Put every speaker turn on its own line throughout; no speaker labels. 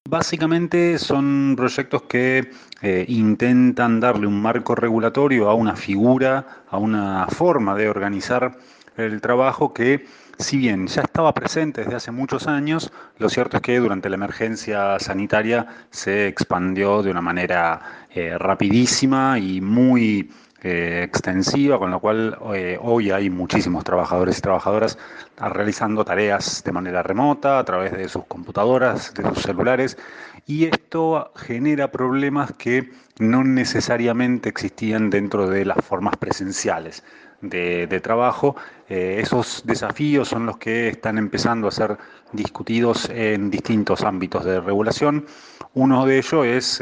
Básicamente son proyectos que intentan darle un marco regulatorio a una figura, a una forma de organizar el trabajo que, si bien ya estaba presente desde hace muchos años, lo cierto es que durante la emergencia sanitaria se expandió de una manera rapidísima y muy extensiva, con lo cual hoy hay muchísimos trabajadores y trabajadoras realizando tareas de manera remota, a través de sus computadoras, de sus celulares, y esto genera problemas que no necesariamente existían dentro de las formas presenciales de trabajo. Esos desafíos son los que están empezando a ser discutidos en distintos ámbitos de regulación. Uno de ellos es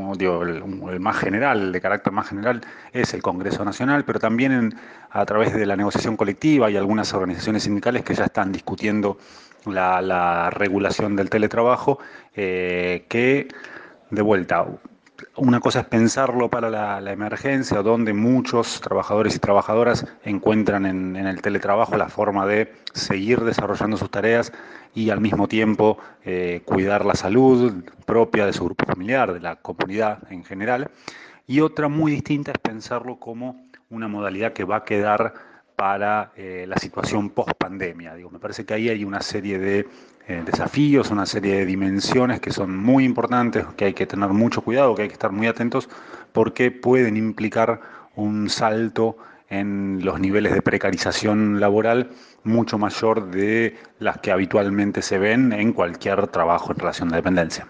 el más general, el de carácter más general, es el Congreso Nacional, pero también a través de la negociación colectiva hay algunas organizaciones sindicales que ya están discutiendo la regulación del teletrabajo, que de vuelta, una cosa es pensarlo para la emergencia, donde muchos trabajadores y trabajadoras encuentran en el teletrabajo la forma de seguir desarrollando sus tareas y al mismo tiempo cuidar la salud propia de su grupo familiar, de la comunidad en general. Y otra muy distinta es pensarlo como una modalidad que va a quedar para la situación post pandemia. Digo, me parece que ahí hay una serie de desafíos, una serie de dimensiones que son muy importantes, que hay que tener mucho cuidado, que hay que estar muy atentos, porque pueden implicar un salto en los niveles de precarización laboral mucho mayor de las que habitualmente se ven en cualquier trabajo en relación de dependencia.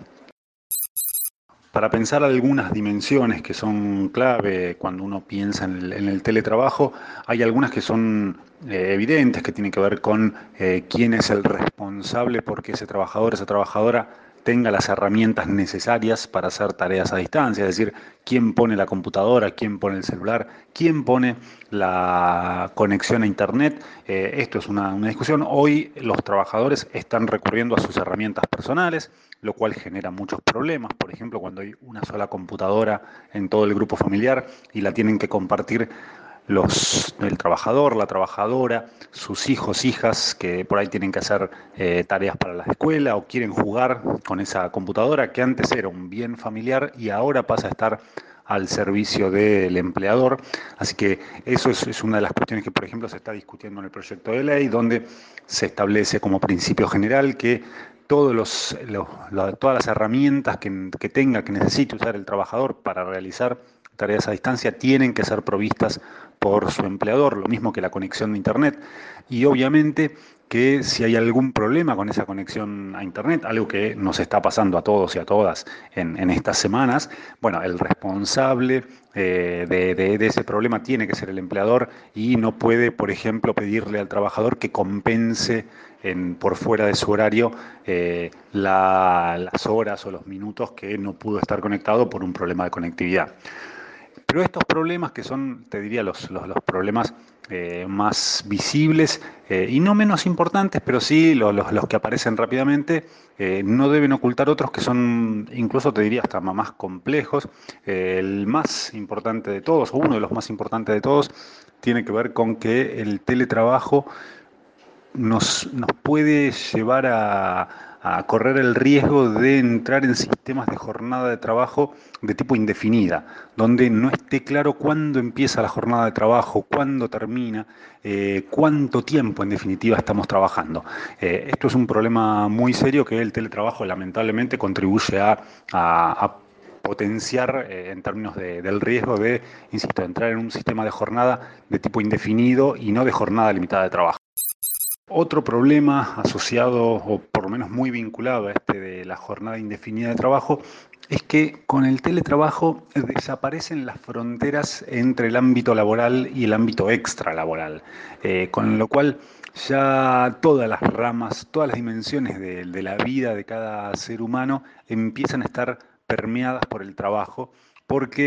Para pensar algunas dimensiones que son clave cuando uno piensa en el teletrabajo, hay algunas que son evidentes, que tienen que ver con quién es el responsable porque ese trabajador, esa trabajadora tenga las herramientas necesarias para hacer tareas a distancia, es decir, quién pone la computadora, quién pone el celular, quién pone la conexión a Internet. Esto es una discusión. Hoy los trabajadores están recurriendo a sus herramientas personales, lo cual genera muchos problemas. Por ejemplo, cuando hay una sola computadora en todo el grupo familiar y la tienen que compartir el trabajador, la trabajadora, sus hijos, hijas, que por ahí tienen que hacer tareas para la escuela o quieren jugar con esa computadora que antes era un bien familiar y ahora pasa a estar al servicio del empleador. Así que eso es una de las cuestiones que, por ejemplo, se está discutiendo en el proyecto de ley, donde se establece como principio general que todas las herramientas que tenga, que necesite usar el trabajador para realizar tareas a distancia tienen que ser provistas por su empleador, lo mismo que la conexión de Internet. Y obviamente que si hay algún problema con esa conexión a Internet, algo que nos está pasando a todos y a todas en estas semanas, bueno, el responsable de ese problema tiene que ser el empleador y no puede, por ejemplo, pedirle al trabajador que compense por fuera de su horario las horas o los minutos que no pudo estar conectado por un problema de conectividad. Pero estos problemas que son, te diría, los problemas más visibles y no menos importantes, pero sí los que aparecen rápidamente, no deben ocultar otros que son, incluso te diría, hasta más complejos. El más importante de todos, o uno de los más importantes de todos, tiene que ver con que el teletrabajo nos puede llevar a correr el riesgo de entrar en sistemas de jornada de trabajo de tipo indefinida, donde no esté claro cuándo empieza la jornada de trabajo, cuándo termina, cuánto tiempo en definitiva estamos trabajando. Esto es un problema muy serio que el teletrabajo lamentablemente contribuye a potenciar en términos del riesgo de, insisto, entrar en un sistema de jornada de tipo indefinido y no de jornada limitada de trabajo. Otro problema asociado, o por lo menos muy vinculado a este de la jornada indefinida de trabajo, es que con el teletrabajo desaparecen las fronteras entre el ámbito laboral y el ámbito extralaboral, con lo cual ya todas las ramas, todas las dimensiones de la vida de cada ser humano empiezan a estar permeadas por el trabajo, porque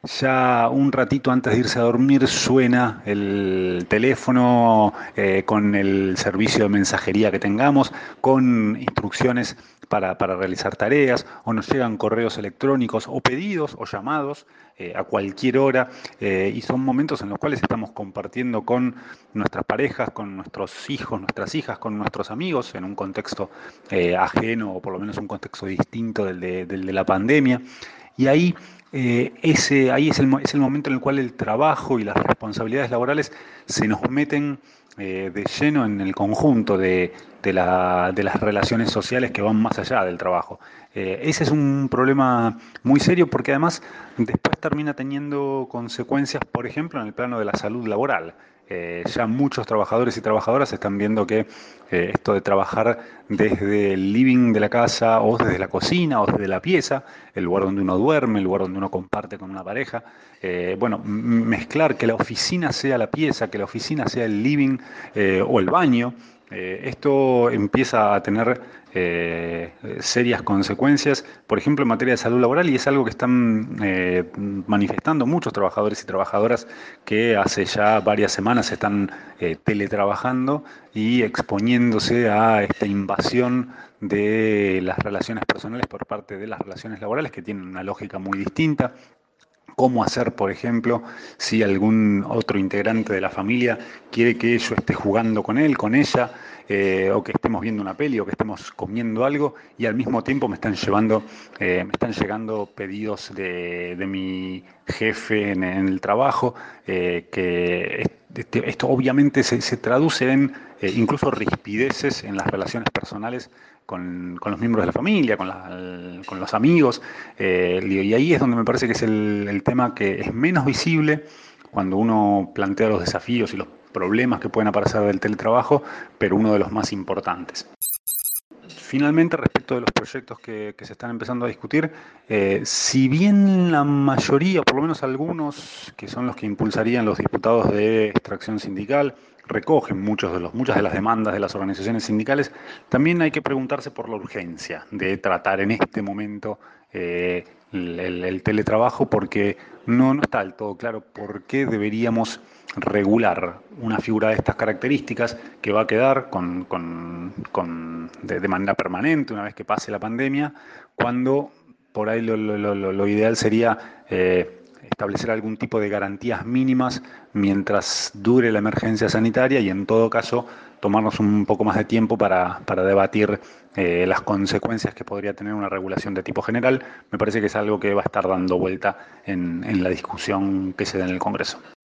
ya un ratito antes de irse a dormir suena el teléfono con el servicio de mensajería que tengamos, con instrucciones para realizar tareas, o nos llegan correos electrónicos o pedidos o llamados a cualquier hora, y son momentos en los cuales estamos compartiendo con nuestras parejas, con nuestros hijos, nuestras hijas, con nuestros amigos, en un contexto ajeno o por lo menos un contexto distinto del de la pandemia. Y ahí, ahí es es el momento en el cual el trabajo y las responsabilidades laborales se nos meten de lleno en el conjunto de las relaciones sociales que van más allá del trabajo. Ese es un problema muy serio porque además después termina teniendo consecuencias, por ejemplo, en el plano de la salud laboral. Ya muchos trabajadores y trabajadoras están viendo que esto de trabajar desde el living de la casa o desde la cocina o desde la pieza, el lugar donde uno duerme, el lugar donde uno comparte con una pareja, bueno, mezclar que la oficina sea la pieza, que la oficina sea el living o el baño, esto empieza a tener serias consecuencias, por ejemplo, en materia de salud laboral, y es algo que están manifestando muchos trabajadores y trabajadoras que hace ya varias semanas están teletrabajando y exponiéndose a esta invasión de las relaciones personales por parte de las relaciones laborales, que tienen una lógica muy distinta. Cómo hacer, por ejemplo, si algún otro integrante de la familia quiere que yo esté jugando con él, con ella, o que estemos viendo una peli, o que estemos comiendo algo, y al mismo tiempo me están llegando pedidos de mi jefe en el trabajo, esto obviamente se traduce en incluso rispideces en las relaciones personales con los miembros de la familia, con los amigos, y ahí es donde me parece que es el tema que es menos visible cuando uno plantea los desafíos y los problemas que pueden aparecer del teletrabajo, pero uno de los más importantes. Finalmente, respecto de los proyectos que se están empezando a discutir, si bien la mayoría, o por lo menos algunos, que son los que impulsarían los diputados de extracción sindical, recogen muchas de las demandas de las organizaciones sindicales, también hay que preguntarse por la urgencia de tratar en este momento el teletrabajo, porque no está del todo claro por qué deberíamos regular una figura de estas características que va a quedar de manera permanente una vez que pase la pandemia, cuando por ahí lo ideal sería establecer algún tipo de garantías mínimas mientras dure la emergencia sanitaria, y en todo caso tomarnos un poco más de tiempo para debatir las consecuencias que podría tener una regulación de tipo general. Me parece que es algo que va a estar dando vuelta en la discusión que se da en el Congreso.